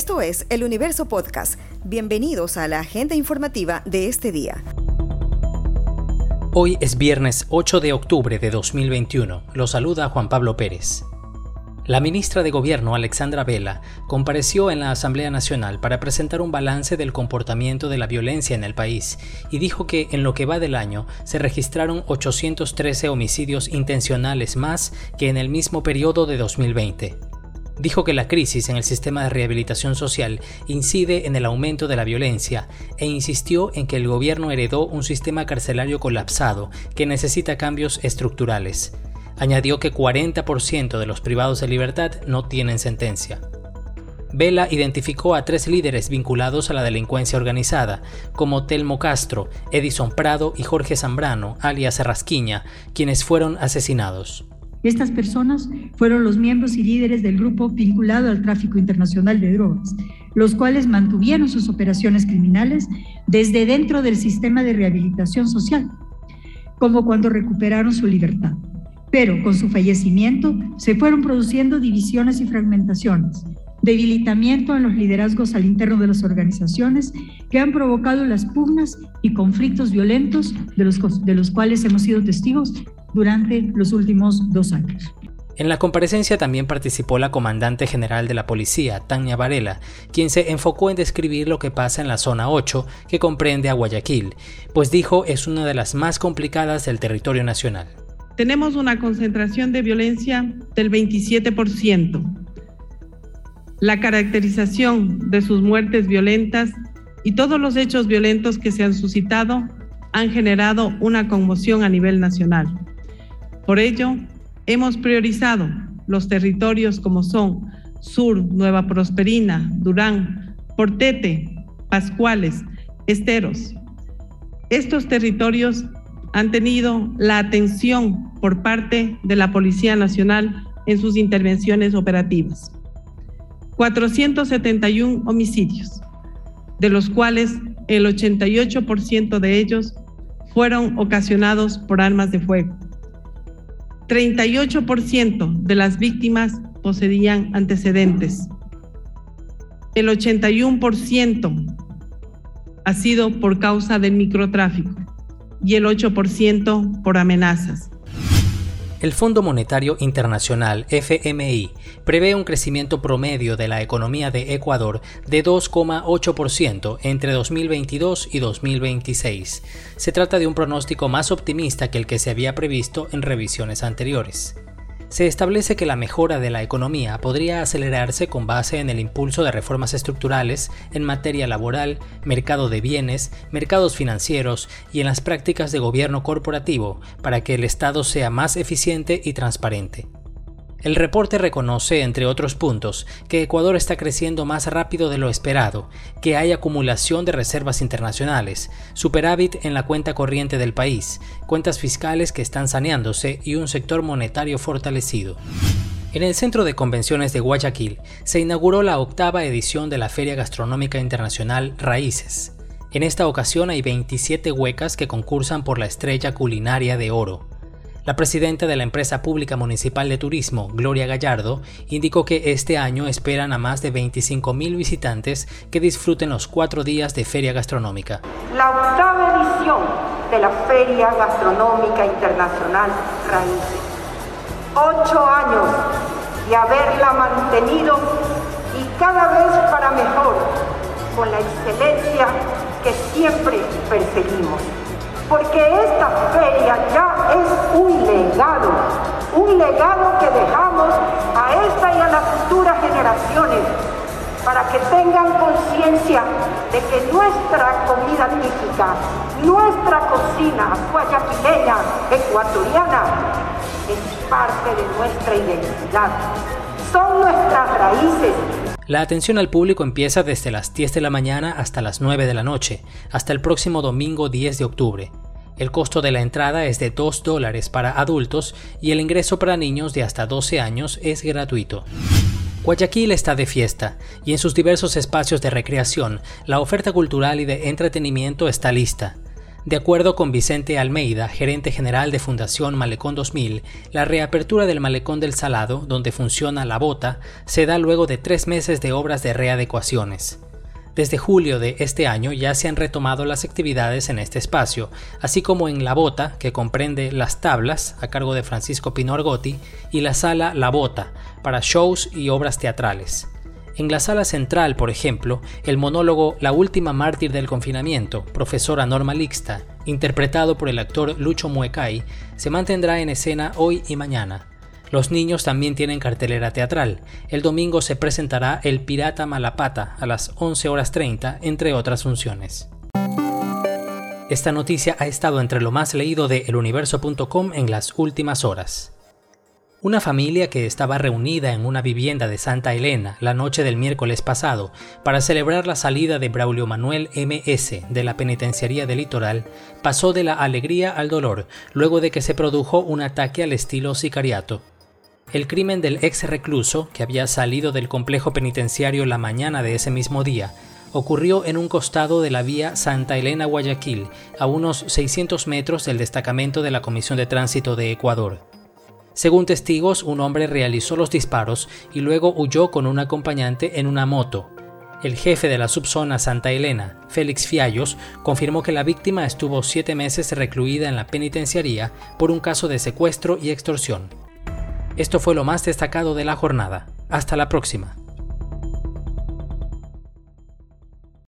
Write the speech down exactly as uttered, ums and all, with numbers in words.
Esto es El Universo Podcast. Bienvenidos a la agenda informativa de este día. Hoy es viernes ocho de octubre de dos mil veintiuno. Los saluda Juan Pablo Pérez. La ministra de Gobierno, Alexandra Vela, compareció en la Asamblea Nacional para presentar un balance del comportamiento de la violencia en el país y dijo que en lo que va del año se registraron ochocientos trece homicidios intencionales más que en el mismo periodo de dos mil veinte. Dijo que la crisis en el sistema de rehabilitación social incide en el aumento de la violencia e insistió en que el gobierno heredó un sistema carcelario colapsado que necesita cambios estructurales. Añadió que cuarenta por ciento de los privados de libertad no tienen sentencia. Vela identificó a tres líderes vinculados a la delincuencia organizada, como Telmo Castro, Edison Prado y Jorge Zambrano, alias Rasquiña, quienes fueron asesinados. Estas personas fueron los miembros y líderes del grupo vinculado al tráfico internacional de drogas, los cuales mantuvieron sus operaciones criminales desde dentro del sistema de rehabilitación social, como cuando recuperaron su libertad. Pero con su fallecimiento se fueron produciendo divisiones y fragmentaciones, debilitamiento en los liderazgos al interno de las organizaciones que han provocado las pugnas y conflictos violentos de los, de los cuales hemos sido testigos durante los últimos dos años. En la comparecencia también participó la comandante general de la policía, Tania Varela, quien se enfocó en describir lo que pasa en la zona ocho, que comprende a Guayaquil, pues dijo es una de las más complicadas del territorio nacional. Tenemos una concentración de violencia del veintisiete por ciento. La caracterización de sus muertes violentas y todos los hechos violentos que se han suscitado han generado una conmoción a nivel nacional. Por ello, hemos priorizado los territorios como son Sur, Nueva Prosperina, Durán, Portete, Pascuales, Esteros. Estos territorios han tenido la atención por parte de la Policía Nacional en sus intervenciones operativas. cuatrocientos setenta y uno homicidios, de los cuales el ochenta y ocho por ciento de ellos fueron ocasionados por armas de fuego. treinta y ocho por ciento de las víctimas poseían antecedentes. El ochenta y uno por ciento ha sido por causa del microtráfico y el ocho por ciento por amenazas. El Fondo Monetario Internacional, F M I, prevé un crecimiento promedio de la economía de Ecuador de dos coma ocho por ciento entre dos mil veintidós y dos mil veintiséis. Se trata de un pronóstico más optimista que el que se había previsto en revisiones anteriores. Se establece que la mejora de la economía podría acelerarse con base en el impulso de reformas estructurales en materia laboral, mercado de bienes, mercados financieros y en las prácticas de gobierno corporativo para que el Estado sea más eficiente y transparente. El reporte reconoce, entre otros puntos, que Ecuador está creciendo más rápido de lo esperado, que hay acumulación de reservas internacionales, superávit en la cuenta corriente del país, cuentas fiscales que están saneándose y un sector monetario fortalecido. En el Centro de Convenciones de Guayaquil se inauguró la octava edición de la Feria Gastronómica Internacional Raíces. En esta ocasión hay veintisiete huecas que concursan por la estrella culinaria de oro. La presidenta de la Empresa Pública Municipal de Turismo, Gloria Gallardo, indicó que este año esperan a más de veinticinco mil visitantes que disfruten los cuatro días de feria gastronómica. La octava edición de la Feria Gastronómica Internacional Raíces. Ocho años de haberla mantenido y cada vez para mejor, con la excelencia que siempre perseguimos. Porque esta feria ya es un legado, un legado que dejamos a esta y a las futuras generaciones para que tengan conciencia de que nuestra comida típica, nuestra cocina guayaquileña, ecuatoriana, es parte de nuestra identidad, son nuestras raíces. La atención al público empieza desde las diez de la mañana hasta las nueve de la noche, hasta el próximo domingo diez de octubre. El costo de la entrada es de dos dólares para adultos y el ingreso para niños de hasta doce años es gratuito. Guayaquil está de fiesta y en sus diversos espacios de recreación la oferta cultural y de entretenimiento está lista. De acuerdo con Vicente Almeida, gerente general de Fundación Malecón dos mil, la reapertura del Malecón del Salado, donde funciona La Bota, se da luego de tres meses de obras de readecuaciones. Desde julio de este año ya se han retomado las actividades en este espacio, así como en La Bota, que comprende Las Tablas, a cargo de Francisco Pino Argotti, y la Sala La Bota, para shows y obras teatrales. En la sala central, por ejemplo, el monólogo La última mártir del confinamiento, profesora Norma Lixta, interpretado por el actor Lucho Muecay, se mantendrá en escena hoy y mañana. Los niños también tienen cartelera teatral. El domingo se presentará El Pirata Malapata a las once horas treinta, entre otras funciones. Esta noticia ha estado entre lo más leído de el universo punto com en las últimas horas. Una familia que estaba reunida en una vivienda de Santa Elena la noche del miércoles pasado para celebrar la salida de Braulio Manuel eme ese de la penitenciaría del Litoral pasó de la alegría al dolor luego de que se produjo un ataque al estilo sicariato. El crimen del ex recluso, que había salido del complejo penitenciario la mañana de ese mismo día, ocurrió en un costado de la vía Santa Elena-Guayaquil, a unos seiscientos metros del destacamento de la Comisión de Tránsito de Ecuador. Según testigos, un hombre realizó los disparos y luego huyó con un acompañante en una moto. El jefe de la subzona Santa Elena, Félix Fiallos, confirmó que la víctima estuvo siete meses recluida en la penitenciaría por un caso de secuestro y extorsión. Esto fue lo más destacado de la jornada. Hasta la próxima.